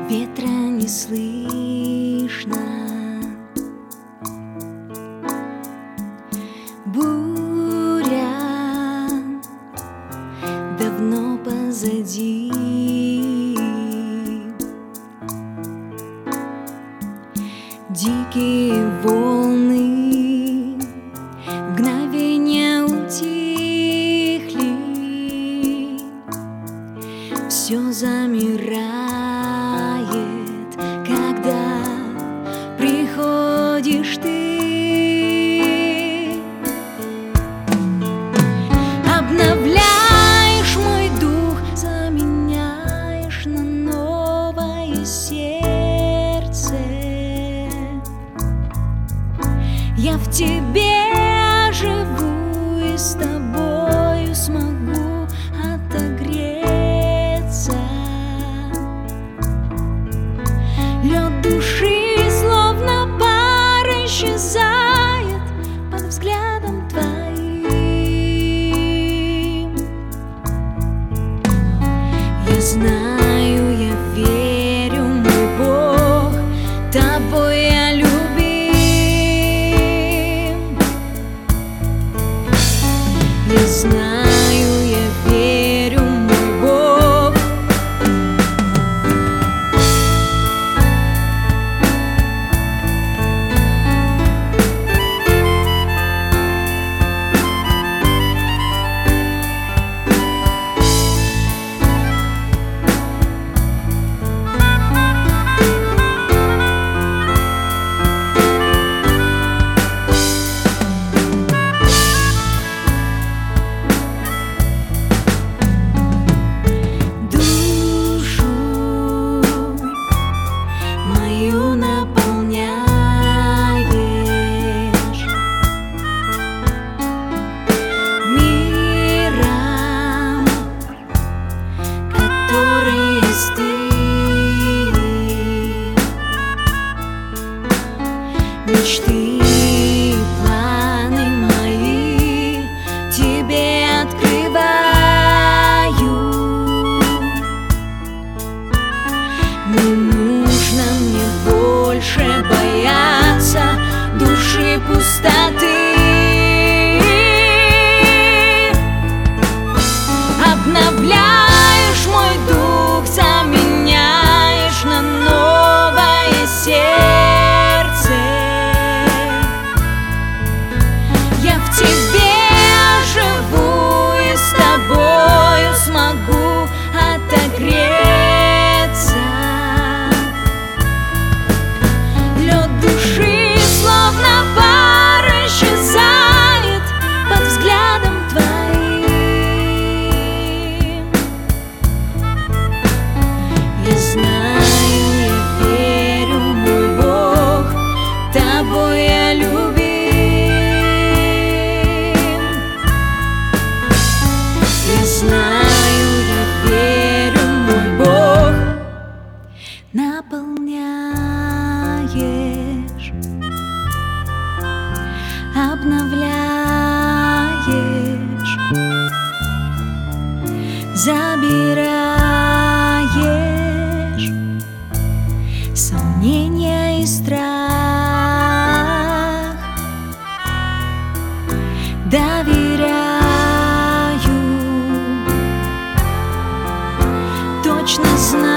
ветра не слышно, буря давно позади. Дикие волны мгновения утихли, все замирает, когда приходишь ты. Обновляешь мой дух, заменяешь на новое сердце. Я в тебе живу и с тобою смогу отогреться. Лед души словно пар исчезает под взглядом твоим. Я знаю, я верю, мой Бог, тобой я любим. Я знаю, я верю, мой Бог. Мечты, планы мои тебе открываю. Не нужно мне больше бояться души пустоты. Обновляешь мой дух, заменяешь на новое сердце. Я в тебе живу и с тобою смогу отогреться. Лед души словно пар исчезает под взглядом твоим. Я знаю, я верю, мой Бог, тобой я любим. Я знаю, я верю, мой Бог, наполняешь, обновляешь, забираешь сомнения и страх. Доверяю, точно знаю.